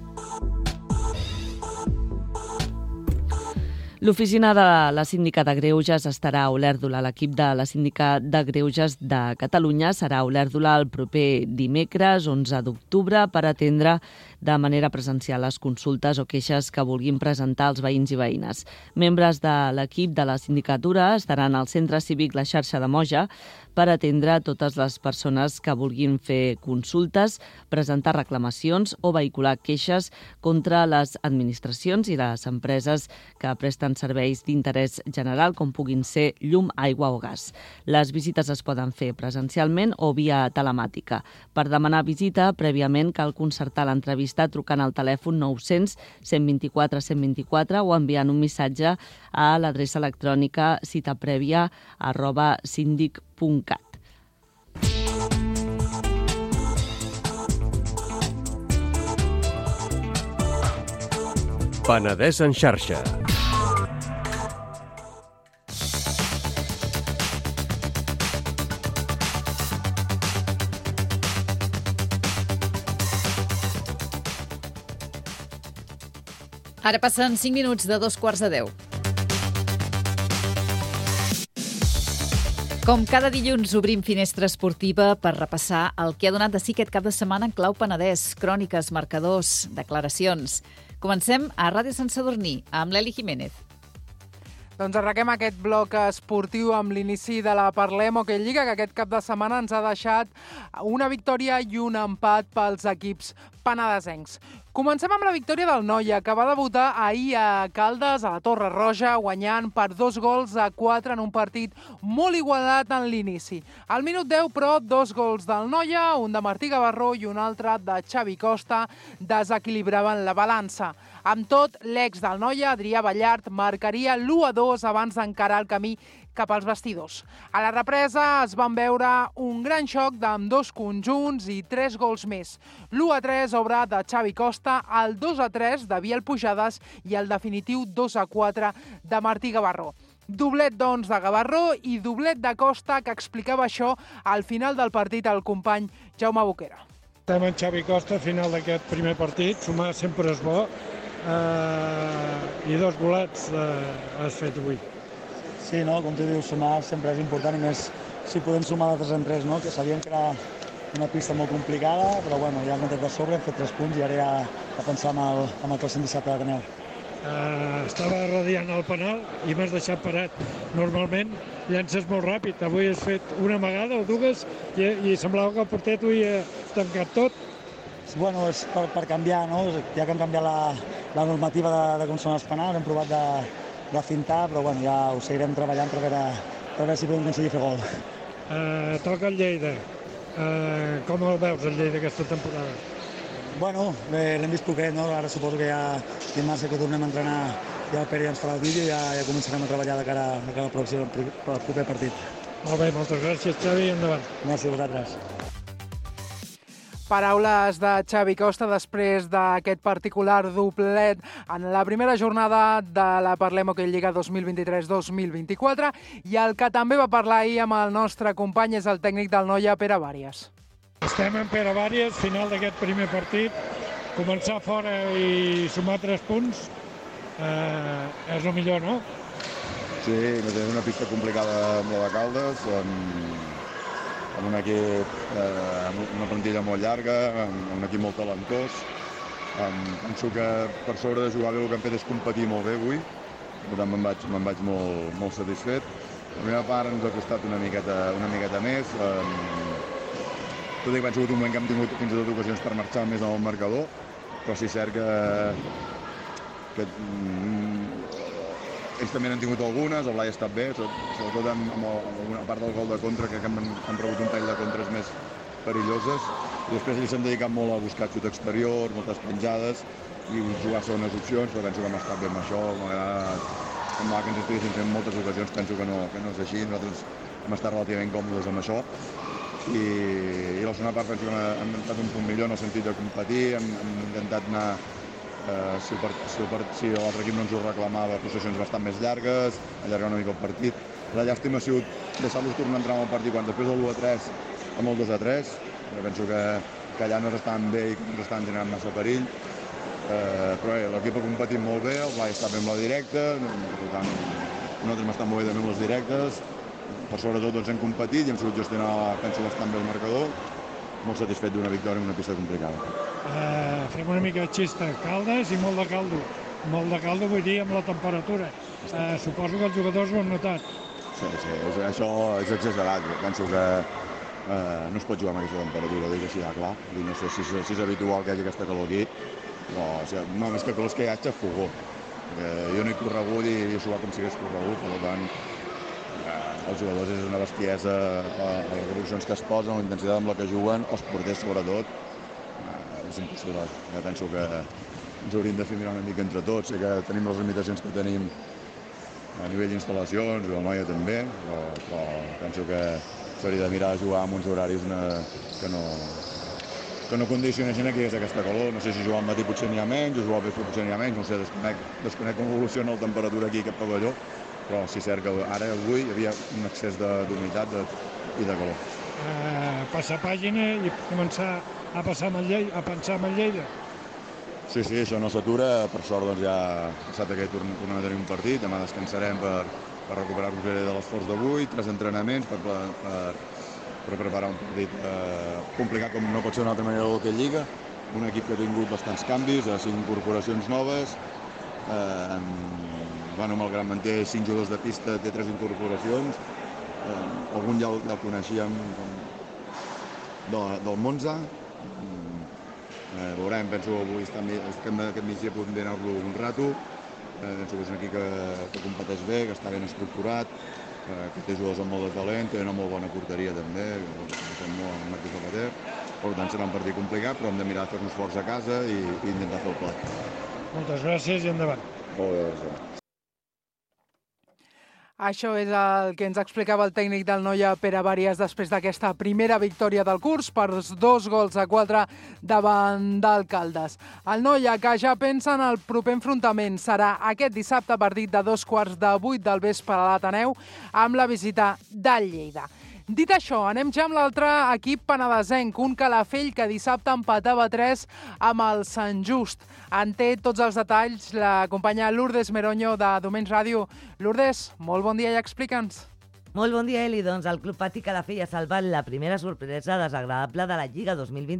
L'oficina de la Síndica de Greuges estarà a Olèrdola. L'equip de la Síndica de Greuges de Catalunya serà a Olèrdola el proper dimecres, 11 d'octubre, per atendre de manera presencial les consultes o queixes que vulguin presentar els veïns i veïnes. Membres de l'equip de la sindicatura estaran al Centre Cívic La Xarxa de Moja per atendre totes les persones que vulguin fer consultes, presentar reclamacions o vehicular queixes contra les administracions i les empreses que presten serveis d'interès general, com puguin ser llum, aigua o gas. Les visites es poden fer presencialment o via telemàtica. Per demanar visita, prèviament cal concertar l'entrevista trucant al telèfon 900 124 124 o enviant un missatge a l'adreça electrònica citaprèvia@sindic.cat. Penedès en xarxa. Ara passen 5 minuts de 2:15. Com cada dilluns obrim finestra esportiva per repassar el que ha donat de si aquest cap de setmana en clau Penedès. Cròniques, marcadors, declaracions. Comencem a Ràdio Sant Sadurní amb l'Eli Jiménez. Doncs arrenquem aquest bloc esportiu amb l'inici de la Parlem Hoquei Lliga, que aquest cap de setmana ens ha deixat una victòria i un empat pels equips penedesencs. Comencem amb la victòria del Noia, que va debutar ahir a Caldes, a la Torre Roja, guanyant per 2-4 en un partit molt igualat en l'inici. Al minut 10, però, 2 gols del Noia, un de Martí Gavarró i un altre de Xavi Costa, desequilibraven la balança. Amb tot, l'ex del Noia, Adrià Ballart, marcaria l'1-2 abans d'encarar el camí cap als vestidors. A la represa es van veure un gran xoc d'ambdós conjunts i 3 gols més. L'1-3 obra de Xavi Costa, el 2-3 de Biel Pujades i el definitiu 2-4 de Martí Gavarró. Doblet, doncs, de Gavarró i doblet de Costa, que explicava això al final del partit el company Jaume Boquera. Estem en Xavi Costa, final d'aquest primer partit. Sumar sempre és bo i 2 golets has fet avui. Sí, no? Com tu dius, sumar sempre és important, i més si podem sumar de 3 en 3, no? Que sabíem que era una pista molt complicada, però bueno, ja hem entrat de sobre, hem fet 3 punts i ara ja a pensar en el pròxim dissabte de Canel. Estava radiant el penal i m'has deixat parat. Normalment llences molt ràpid, avui has fet una amagada o dues i semblava que el porter t'ho havia tancat tot. Bueno, és per canviar, no? Ja que hem canviat la normativa de com són els penals, hem provat de fintar, però bueno, ja ho seguirem treballant per veure si podem aconseguir fer gol. Toca el Lleida. Com el veus, el Lleida, aquesta temporada? Bueno, l'hem vist poquet, no? Ara suposo que ja dimarts que tornem a entrenar, ja el Pere ens farà el vídeo i ja començarem a treballar de cara al proper partit. Molt bé, moltes gràcies, Xavi, endavant. Gràcies a vosaltres. Paraules de Xavi Costa després d'aquest particular doblet en la primera jornada de la Parlem Hockey Lliga 2023-2024, i el que també va parlar ahir amb el nostre company és el tècnic del Noia, Pere Vàries. Estem en Pere Vàries, final d'aquest primer partit. Començar fora i sumar 3 punts és el millor, no? Sí, tenim una pista complicada amb la de Caldes, amb un equip, amb una plantilla molt llarga, amb un equip molt talentós. Penso que per sobre de jugar bé el que hem fet és competir molt bé avui, per tant me'n vaig molt satisfet. La primera part ens ha costat una miqueta més, tot i que ha sigut un moment que hem tingut fins i tot ocasions per marxar més al marcador, però sí és cert que ells també n'han tingut algunes, el Blai ha estat bé, sobretot amb alguna part del gol de contra, que han rebut un tall de contres més perilloses, i després ells s'han dedicat molt a buscar xut exterior, moltes penjades, i jugar segones opcions, però penso que hem estat bé amb això, malgrat que ens estiguessin fent moltes ocasions, penso que no és així, nosaltres hem estat relativament còmodes amb això, i la segona part penso que hem estat un punt millor en el sentit de competir, hem intentat anar si l'altre equip no ens ho reclamava, possessions bastant més llargues, allargar una mica el partit. La llàstima ha sigut deixar-los tornar a entrar en el partit quan després del 1-3 amb el 2-3, penso que allà no s'estaven bé i que no s'estaven generant massa perill, però l'equip ha competit molt bé, el Blai està bé amb la directa, per tant nosaltres hem estat molt bé també amb les directes, per sobretot hem competit i hem sabut gestionar, penso, bastant bé el marcador, molt satisfet d'una victòria en una pista complicada. Fem una mica de xista, Caldes i molt de caldo. Molt de caldo vull dir amb la temperatura. Suposo que els jugadors ho han notat. Sí, això és exagerat. Penso que no es pot jugar amb aquesta temperatura, dic així, clar. No sé si és habitual que hi hagi aquesta calor aquí, però no, més que calor que hi ha fogó. Jo no he corregut i he suat com si hagués corregut, per tant, els jugadors és una bestiesa, les reproduccions que es posen, la intensitat amb la que juguen, els porters sobretot, és impossible. Penso que ens hauríem de fer mirar una mica entre tots, sé que tenim les limitacions que tenim a nivell d'instal·lacions, el Noia també, però penso que s'hauria de mirar de jugar amb uns horaris que no condicioneixin que hi hagués aquesta calor. No sé si jugar al matí potser n'hi ha menys, o jugar al vespre potser n'hi ha menys, no sé, desconec com evoluciona la temperatura aquí a aquest pavelló, però sí és cert que ara avui hi havia un excés d'humitat i de calor. Passar pàgina i començar a pensar en el Lleida. Sí, això no s'atura, per sort doncs ja passat aquest tornem a tenir un partit, demà descansarem per recuperar-nos de l'esforç d'avui, 3 entrenaments per preparar un partit complicat com no pot ser d'una altra manera del que Lliga, un equip que ha tingut bastants canvis, 5 incorporacions noves, malgrat manté 5 jugadors de pista, té 3 incorporacions, algun ja el coneixíem del Monza, Veurem, penso que avui aquest migdia podem anar-lo un rato. Penso que és un equip que competeix bé, que està ben estructurat, que té jugadors amb molt de talent, té una molt bona porteria també, que fem molt amb Martí Zapater. Per tant, serà un partit complicat, però hem de mirar de fer-nos forts a casa i intentar fer el plat. Moltes gràcies i endavant. Molt bé, gràcies. Això és el que ens explicava el tècnic del Noia, Pere Bàries, després d'aquesta primera victòria del curs per 2-4 davant del Caldes. El Noia, que ja pensa en el proper enfrontament, serà aquest dissabte a partir de 7:15 del vespre a l'Ateneu amb la visita del Lleida. Dit això, anem ja amb l'altre equip penedesenc, un Calafell que dissabte empatava 3 amb el Sant Just. En té tots els detalls la companya Lourdes Meroño de Domens Ràdio. Lourdes, molt bon dia i explica'ns. Molt bon dia, Eli. Doncs el Club Patí Calafell ha salvat la primera sorpresa desagradable de la Lliga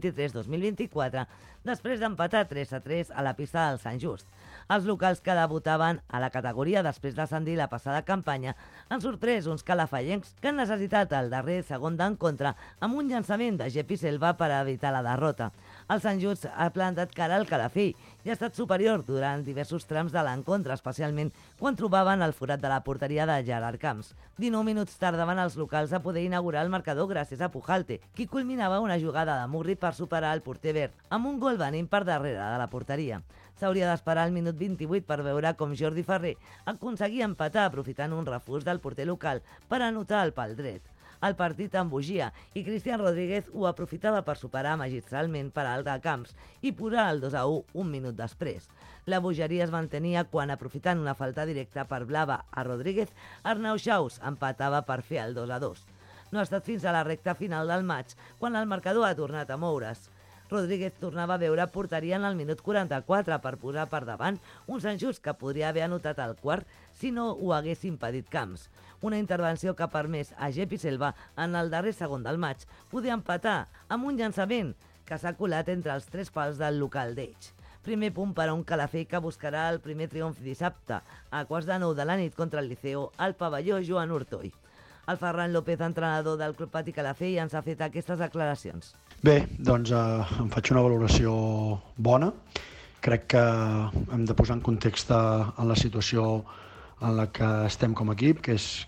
2023-2024 després d'empatar 3-3 a la pista del Sant Just. Els locals que debutaven a la categoria després d'ascendir la passada campanya han sorprès uns calafellencs que han necessitat el darrer segon d'encontre amb un llançament de Gepi Selva per evitar la derrota. El Sant Just ha plantat cara al Calafell i ha estat superior durant diversos trams de l'encontre, especialment quan trobaven el forat de la porteria de Gerard Camps. 19 minuts tardaven els locals a poder inaugurar el marcador gràcies a Pujalte, qui culminava una jugada de Murri per superar el porter verd, amb un gol venint per darrere de la porteria. S'hauria d'esperar al minut 28 per veure com Jordi Ferrer aconseguia empatar aprofitant un refús del porter local per anotar el pal dret. El partit embogia i Cristian Rodríguez ho aprofitava per superar magistralment per alt de Camps i posar el 2-1 un minut després. La bogeria es mantenia quan, aprofitant una falta directa per Blava a Rodríguez, Arnau Xaus empatava per fer el 2-2. No ha estat fins a la recta final del maig quan el marcador ha tornat a moure's. Rodríguez tornava a veure porteria en el minut 44 per posar per davant un Sant Just que podria haver anotat el quart si no ho hagués impedit Camps. Una intervenció que ha permès a Gepi Selva en el darrer segon del maig poder empatar amb un llançament que s'ha colat entre els 3 pals del local d'Eix. Primer punt per a un Calafell que buscarà el primer triomf dissabte a 8:45 de la nit contra el Liceo al pavelló Joan Hurtoy. El Ferran López, entrenador del Club Patí Calafell, ens ha fet aquestes declaracions. Bé, doncs em faig una valoració bona. Crec que hem de posar en context en la situació en la que estem com a equip, que és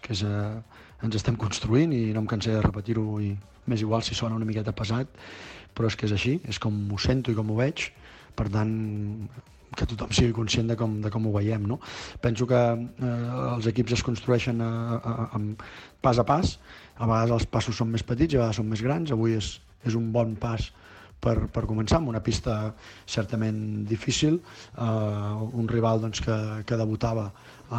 ens estem construint i no em cansaré de repetir-ho i m'és igual si sona una miqueta pesat, però és que és així, és com ho sento i com ho veig, per tant que tothom sigui conscient de com ho veiem, no? Penso que els equips es construeixen pas a pas, a vegades els passos són més petits i a vegades són més grans. Avui és un bon pas per començar amb una pista certament difícil, un rival doncs, que debutava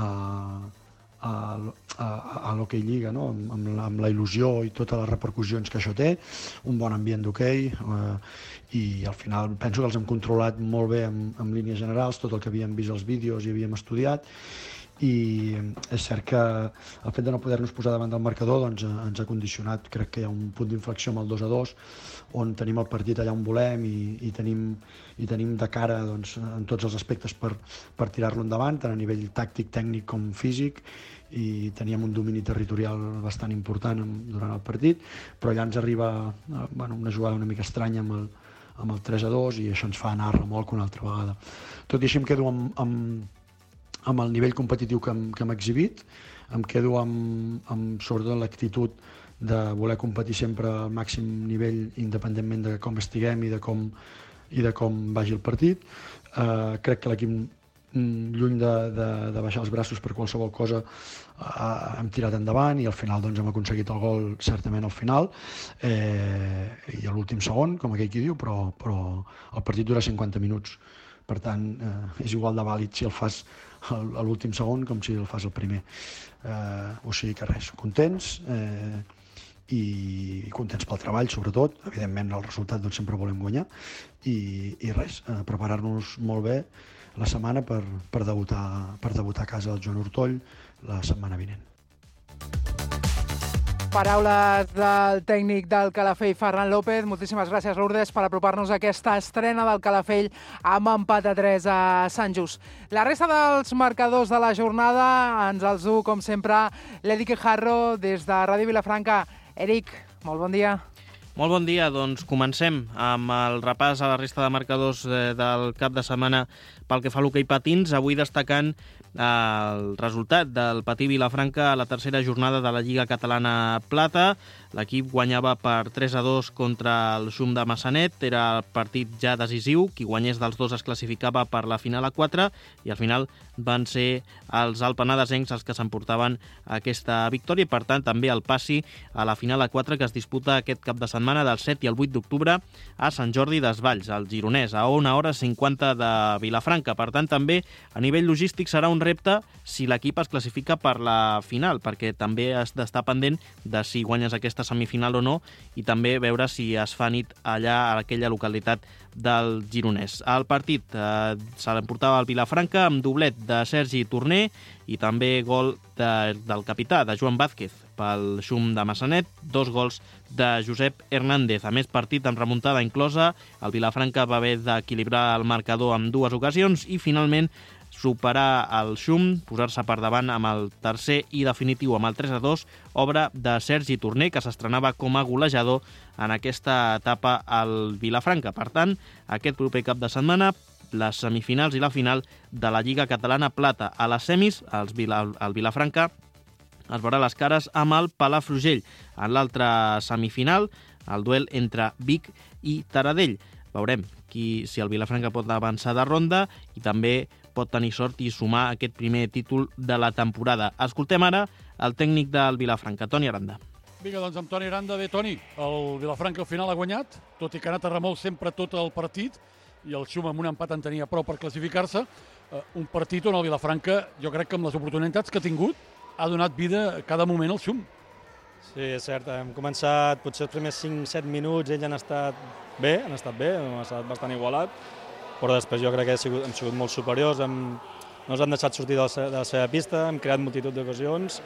a l'hoquei Lliga, no? amb la il·lusió i totes les repercussions que això té, un bon ambient d'hoquei, i al final penso que els hem controlat molt bé en línies generals, tot el que havíem vist als vídeos i havíem estudiat, i és cert que el fet de no poder-nos posar davant del marcador doncs, ens ha condicionat. Crec que hi ha un punt d'inflexió amb el 2-2 on tenim el partit allà on volem i tenim de cara doncs, en tots els aspectes per tirar-lo endavant, tant a nivell tàctic, tècnic com físic, i teníem un domini territorial bastant important durant el partit, però allà ens arriba una jugada una mica estranya amb el 3-2 i això ens fa anar a remolc una altra vegada. Tot i així em quedo amb el nivell competitiu que hem exhibit, em quedo amb sobretot l'actitud de voler competir sempre al màxim nivell independentment de com estiguem i de com vagi el partit. Crec que l'equip, lluny de baixar els braços per qualsevol cosa, hem tirat endavant i al final doncs, hem aconseguit el gol certament al final i a l'últim segon, com aquell qui diu, però el partit dura 50 minuts. Per tant, és igual de vàlid si el fas a l'últim segon com si el fas al primer. O sigui que res, contents i contents pel treball, sobretot. Evidentment, el resultat doncs, sempre volem guanyar i res, preparar-nos molt bé la setmana per debutar a casa del Joan Hurtoy la setmana vinent. Paraules del tècnic del Calafell, Ferran López. Moltíssimes gràcies, Lourdes, per apropar-nos a aquesta estrena del Calafell amb empat a 3 a Sant Just. La resta dels marcadors de la jornada ens els du, com sempre, l'Eric Jarro des de Ràdio Vilafranca. Eric, molt bon dia. Molt bon dia, doncs comencem amb el repàs a la resta de marcadors del cap de setmana pel que fa a l'hoquei patins, avui destacant el resultat del Patí Vilafranca a la tercera jornada de la Lliga Catalana Plata. L'equip guanyava per 3-2 contra el Xum de Massanet, era el partit ja decisiu, qui guanyés dels dos es classificava per la final a 4 i al final van ser els alpenadesencs els que s'emportaven aquesta victòria i per tant també el passi a la final a 4 que es disputa aquest cap de setmana del 7 i el 8 d'octubre a Sant Jordi Desvalls, al Gironès, a 1h50 de Vilafranca. Per tant també a nivell logístic serà un repte si l'equip es classifica per la final, perquè també has d'estar pendent de si guanyes aquesta semifinal o no i també veure si es fa nit allà a aquella localitat del Gironès. El partit se l'emportava el Vilafranca amb doblet de Sergi Torner i també gol del capità, de Joan Vázquez, pel Xum de Massanet, 2 gols de Josep Hernández. A més, partit amb remuntada inclosa, el Vilafranca va haver d'equilibrar el marcador en 2 ocasions i finalment superar el Xum, posar-se per davant amb el tercer i definitiu amb el 3-2, obra de Sergi Torner, que s'estrenava com a golejador en aquesta etapa al Vilafranca. Per tant, aquest proper cap de setmana, les semifinals i la final de la Lliga Catalana Plata. A les semis, el Vilafranca es veurà les cares amb el Palafrugell. En l'altra semifinal, el duel entre Vic i Taradell. Veurem si el Vilafranca pot avançar de ronda i també pot tenir sort i sumar aquest primer títol de la temporada. Escoltem ara el tècnic del Vilafranca, Toni Aranda. Vinga, doncs amb Toni Aranda. Bé, Toni, el Vilafranca al final ha guanyat, tot i que ha anat a remolc sempre tot el partit, i el Xum amb un empat en tenia prou per classificar-se. Un partit on el Vilafranca, jo crec que amb les oportunitats que ha tingut, ha donat vida a cada moment al Xum. Sí, és cert. Hem començat, potser els primers 5-7 minuts, ells han estat bé, han estat bastant igualat, però després jo crec que hem sigut molt superiors, no ens han deixat sortir de la seva pista, hem creat multitud d'ocasions.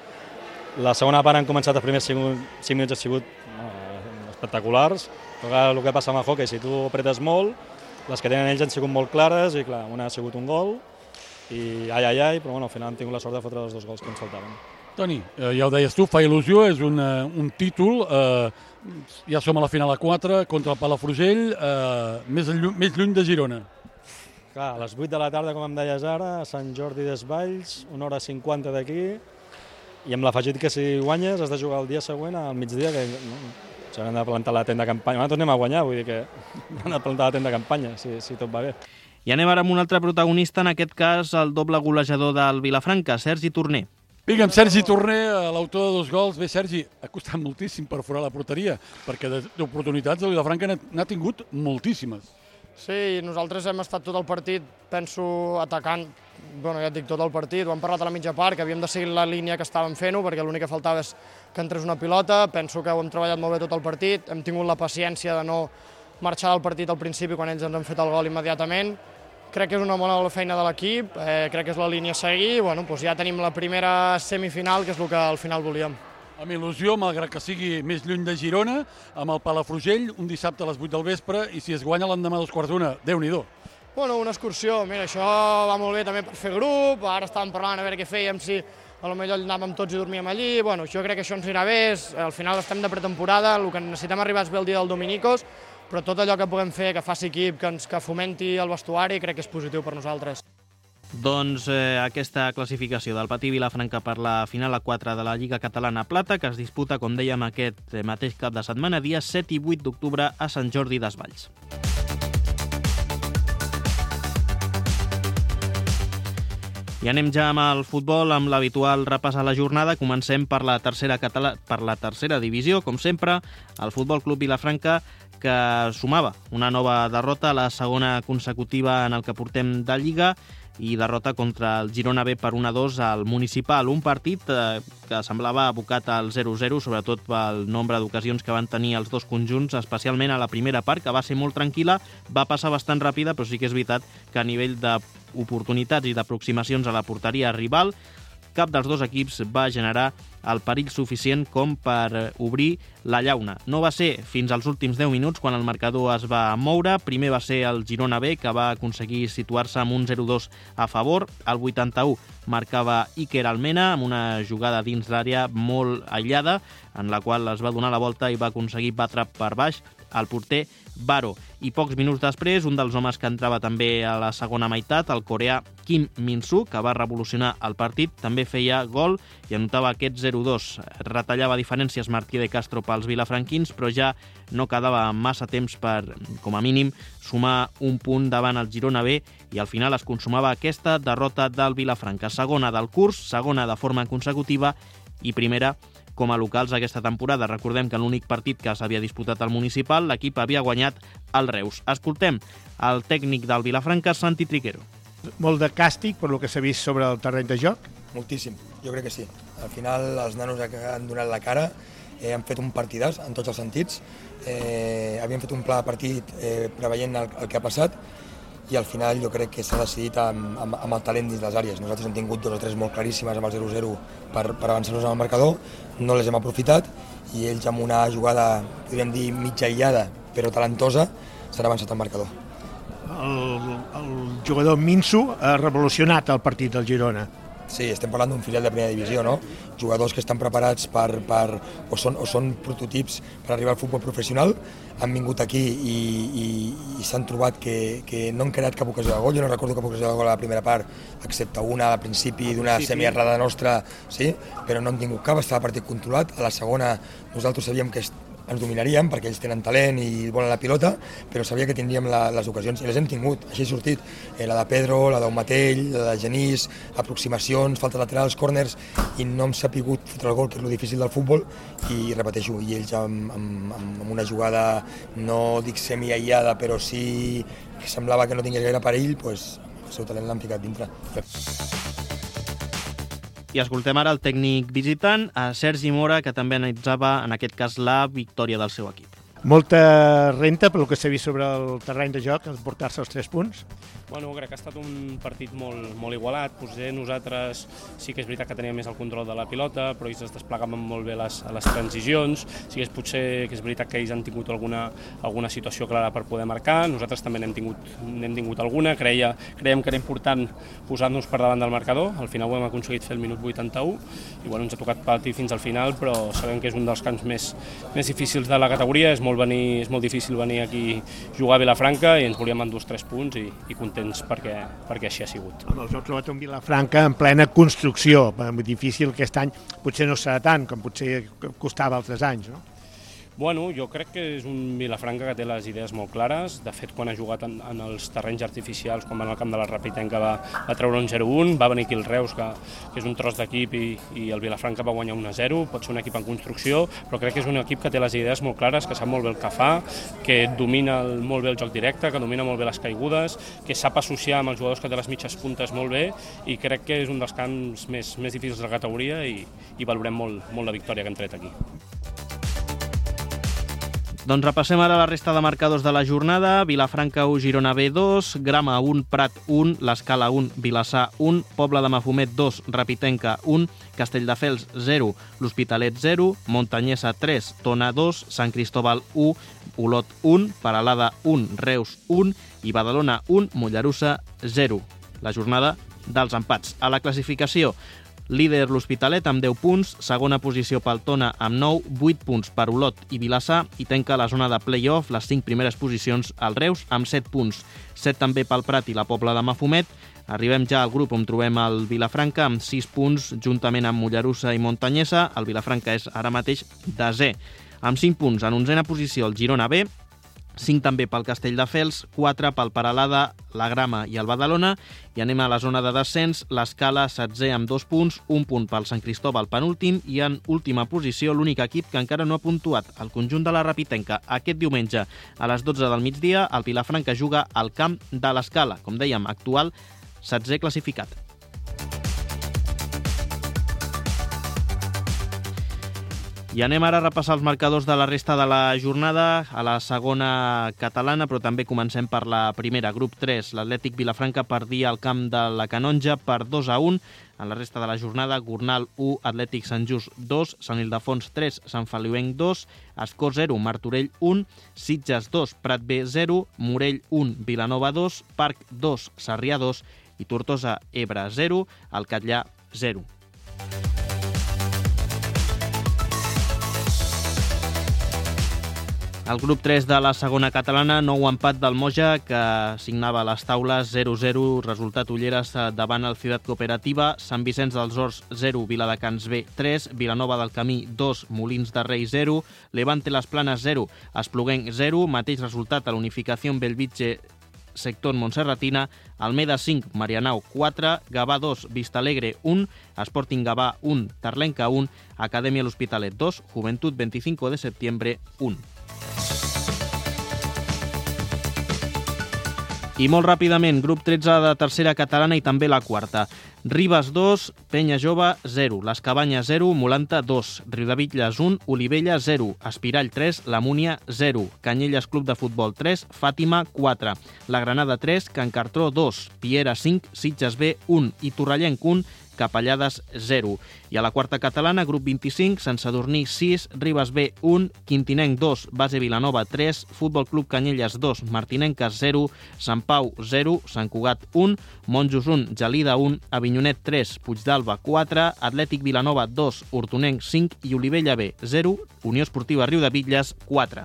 La segona part han començat els primers 5 minuts han sigut espectaculars, però el que passa amb el hoquei, si tu apretes molt, les que tenen ells han sigut molt clares i clar, una ha sigut un gol i però bueno, al final hem tingut la sort de fotre els 2 gols que ens faltaven. Toni, ja ho deies tu, fa il·lusió, és un títol, ja som a la final a 4 contra el Palafrugell, més lluny de Girona. Clar, a les 8 de la tarda, com em deies ara, a Sant Jordi Desvalls, 1h50 d'aquí, i amb l'afegit que si guanyes has de jugar el dia següent al migdia, que s'han de plantar la tenda de campanya. Nosaltres anem a guanyar, vull dir que han de plantar la tenda de campanya, si tot va bé. I anem ara amb un altre protagonista, en aquest cas el doble golejador del Vilafranca, Sergi Torner. Vinga, amb Sergi Torner, l'autor de 2 gols. Bé, Sergi, ha costat moltíssim perforar la porteria, perquè d'oportunitats el Vilafranca n'ha tingut moltíssimes. Sí, nosaltres hem estat tot el partit, penso, atacant, ja et dic, tot el partit. Ho hem parlat a la mitja part, que havíem de seguir la línia que estàvem fent-ho, perquè l'únic que faltava és que entrés una pilota. Penso que ho hem treballat molt bé tot el partit. Hem tingut la paciència de no marxar del partit al principi quan ells ens han fet el gol immediatament. Crec que és una bona feina de l'equip, crec que és la línia a seguir. Doncs ja tenim la primera semifinal, que és el que al final volíem. Amb il·lusió, malgrat que sigui més lluny de Girona, amb el Palafrugell, un dissabte a les 8 del vespre, i si es guanya l'endemà a 2:15, Déu-n'hi-do. Una excursió, mira, això va molt bé també per fer grup, ara estàvem parlant a veure què fèiem, si potser anàvem tots i dormíem allí, jo crec que això ens anirà bé, al final estem de pretemporada, el que necessitem arribar és bé el dia del Dominicos, però tot allò que puguem fer, que faci equip, que fomenti el vestuari, crec que és positiu per nosaltres. Doncs aquesta classificació del Patí Vilafranca per la final a 4 de la Lliga Catalana Plata, que es disputa, com dèiem, aquest mateix cap de setmana, dies 7 i 8 d'octubre a Sant Jordi Desvalls. I anem ja amb el futbol, amb l'habitual repàs a la jornada. Comencem per la tercera divisió, com sempre, el Futbol Club Vilafranca, que sumava una nova derrota, la segona consecutiva en el que portem de Lliga, i derrota contra el Girona B per 1-2 al Municipal. Un partit que semblava abocat al 0-0, sobretot pel nombre d'ocasions que van tenir els dos conjunts, especialment a la primera part, que va ser molt tranquil·la, va passar bastant ràpida, però sí que és veritat que a nivell d'oportunitats i d'aproximacions a la porteria rival cap dels dos equips va generar el perill suficient com per obrir la llauna. No va ser fins als últims 10 minuts quan el marcador es va moure. Primer va ser el Girona B, que va aconseguir situar-se amb un 0-2 a favor. Al 81 marcava Iker Almena amb una jugada dins l'àrea molt aïllada, en la qual es va donar la volta i va aconseguir batre per baix el porter Baro. I pocs minuts després, un dels homes que entrava també a la segona meitat, el coreà Kim Min-soo, que va revolucionar el partit, també feia gol i anotava aquest 0-2. Retallava diferències Martí de Castro pels vilafranquins, però ja no quedava massa temps per, com a mínim, sumar un punt davant el Girona B i al final es consumava aquesta derrota del Vilafranca. Segona del curs, segona de forma consecutiva i primera com a locals aquesta temporada. Recordem que en l'únic partit que s'havia disputat al municipal, l'equip havia guanyat el Reus. Escoltem el tècnic del Vilafranca, Santi Triquero. Molt de càstig per lo que s'ha vist sobre el terreny de joc? Moltíssim, jo crec que sí. Al final els nanos han donat la cara, han fet un partidàs en tots els sentits, havien fet un pla de partit preveient el que ha passat i al final jo crec que s'ha decidit amb el talent dins les àrees. Nosaltres hem tingut 2 o 3 molt claríssimes amb el 0-0 per avançar-nos en el marcador, no les hem aprofitat i ells amb una jugada, podríem dir, mitja aïllada però talentosa, s'han avançat al marcador. El jugador Min-soo ha revolucionat el partit del Girona. Sí, estem parlant d'un filial de primera divisió, no? Jugadors que estan preparats o són prototips per arribar al futbol professional, han vingut aquí i s'han trobat que no han creat cap ocasió de gol. Jo no recordo cap ocasió de gol a la primera part, excepte una al principi d'una semiarrada nostra, sí, però no han tingut cap, estava el partit controlat. A la segona nosaltres sabíem que ens dominaríem perquè ells tenen talent i volen la pilota, però sabia que tindríem les ocasions i les hem tingut, així ha sortit. La de Pedro, la d'Eumatell, la de Genís, aproximacions, faltes laterals, córners, i no hem sapigut fotre el gol, que és lo difícil del futbol, i repeteixo, i ells amb una jugada, no dic semi-aïllada, però sí que semblava que no tingués gaire perill, doncs el seu talent l'han ficat dintre. I escoltem ara el tècnic visitant, a Sergi Mora, que també analitzava, en aquest cas, la victòria del seu equip. Molta renta pel que s'ha vist sobre el terreny de joc, portar-se els 3 punts. Bueno, crec que ha estat un partit molt igualat. Potser nosaltres sí que és veritat que teníem més el control de la pilota, però ells es desplegaven molt bé a les transicions. Sí que potser que és veritat que ells han tingut alguna situació clara per poder marcar. Nosaltres també n'hem tingut alguna. Creiem que era important posar-nos per davant del marcador. Al final ho hem aconseguit fer el minut 81 i bueno, ens ha tocat patir fins al final, però sabem que és un dels camps més difícils de la categoria. És molt difícil venir aquí a jugar a Vilafranca i ens volíem endur 3 punts i contents perquè així ha sigut. Els heu trobat un Vilafranca en plena construcció, difícil aquest any, potser no serà tant com potser costava altres anys, no? Bueno, jo crec que és un Vilafranca que té les idees molt clares. De fet, quan ha jugat en els terrenys artificials, quan va al camp de la Rapitenca va treure un 0-1, va venir aquí el Reus, que és un tros d'equip, i el Vilafranca va guanyar 1-0. Pot ser un equip en construcció, però crec que és un equip que té les idees molt clares, que sap molt bé el que fa, que domina molt bé el joc directe, que domina molt bé les caigudes, que sap associar amb els jugadors que té les mitges puntes molt bé, i crec que és un dels camps més difícils de la categoria i valorem molt la victòria que han tret aquí. Doncs repassem ara la resta de marcadors de la jornada. Vilafranca 1, Girona B 2, Grama 1, Prat 1, l'Escala 1, Vilassar 1, Pobla de Mafumet 2, Rapitenca 1, Castelldefels 0, l'Hospitalet 0, Montanyesa 3, Tona 2, Sant Cristóbal 1, Olot 1, Peralada 1, Reus 1 i Badalona 1, Mollerussa 0. La jornada dels empats. A la classificació, líder l'Hospitalet amb 10 punts, segona posició pel Tona amb 9, 8 punts per Olot i Vilassar i tanca la zona de play-off, les 5 primeres posicions al Reus amb 7 punts, 7 també pel Prat i la Pobla de Mafumet. Arribem ja al grup on trobem el Vilafranca amb 6 punts juntament amb Mollerussa i Montanyesa. El Vilafranca és ara mateix desè. Amb 5 punts en 11a posició el Girona B, 5 també pel Castelldefels, 4 pel Peralada, la Grama i el Badalona, i anem a la zona de descens, l'Escala 16è amb 2 punts, 1 punt pel Sant Cristóbal penúltim i en última posició l'únic equip que encara no ha puntuat, el conjunt de la Rapitenca. Aquest diumenge a les 12 del migdia el Vilafranca juga al camp de l'Escala, com dèiem, actual 16è classificat. I anem ara a repassar els marcadors de la resta de la jornada a la segona catalana, però també comencem per la primera. Grup 3, l'Atlètic Vilafranca perdia al camp de la Canonja per 2-1. En la resta de la jornada, Gornal 1, Atlètic Sant Just 2, Sant Ildefons 3, Sant Feliuenc 2, Escó 0, Martorell 1, Sitges 2, Prat B 0, Morell 1, Vilanova 2, Parc 2, Sarrià 2 i Tortosa Ebre 0, el Catllà 0. El grup 3 de la segona catalana, nou empat del Moja, que signava les taules 0-0, resultat Ulleres davant el Ciutat Cooperativa, Sant Vicenç dels Horts 0, Viladecans B 3, Vilanova del Camí 2, Molins de Rei 0, Levante Les Planes 0, Espluguenc 0, mateix resultat a l'Unificació Bellvitge sector Montserratina, Almeda 5, Marianao 4, Gavà 2, Vistalegre 1, Sporting Gavà 1, Tarlenca 1, Acadèmia L'Hospitalet 2, Juventud 25 de septiembre 1. I molt ràpidament, grup 13 de tercera catalana i també la quarta. Ribes 2, Penya Jove 0, Les Cabanyes 0, Molanta 2, Riudebitlles 1, Olivella 0, Espirall 3, La Múnia 0, Canyelles Club de Futbol 3, Fàtima 4, La Granada 3, Can Cartró 2, Piera 5, Sitges B 1 i Torrellenc 1, Capellades 0. I a la quarta catalana, grup 25, Sant Sadurní 6, Ribes B 1, Quintinenc 2, Base Vilanova 3, Futbol Club Canyelles 2, Martinenques 0, Sant Pau 0, Sant Cugat 1, Monjos 1, Gelida 1, Avinyonet 3, Puigdàlber 4, Atlètic Vilanova 2, Hortonenc 5 i Olivella B 0, Unió Esportiva Riudebitlles 4.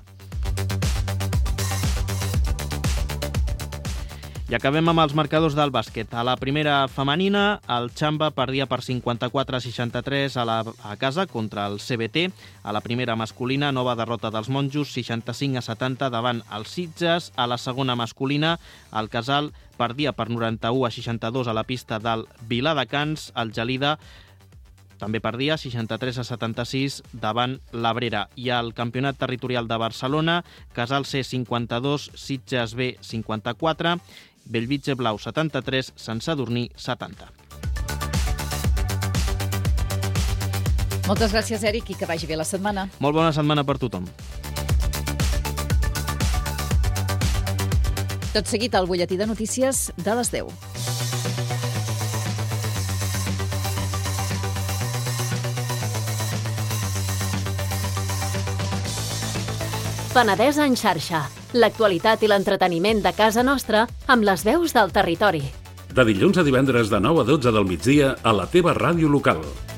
I acabem amb els marcadors del bàsquet. A la primera femenina, el Xamba perdia per 54-63 a casa contra el CBT. A la primera masculina, nova derrota dels Monjos, 65-70 davant els Sitges. A la segona masculina, el Casal perdia per 91-62 a la pista del Viladecans. El Gelida també perdia 63-76 davant l'Abrera. I al campionat territorial de Barcelona, Casal C 52, Sitges B 54, Bellvitge Blau 73, Sant Sadurní 70. Moltes gràcies, Eric, i que vagi bé la setmana. Molt bona setmana per tothom. Tot seguit, el butlletí de notícies de les 10. Penedès en xarxa. L'actualitat i l'entreteniment de casa nostra amb les veus del territori. De dilluns a divendres de 9 a 12 del migdia a la teva ràdio local.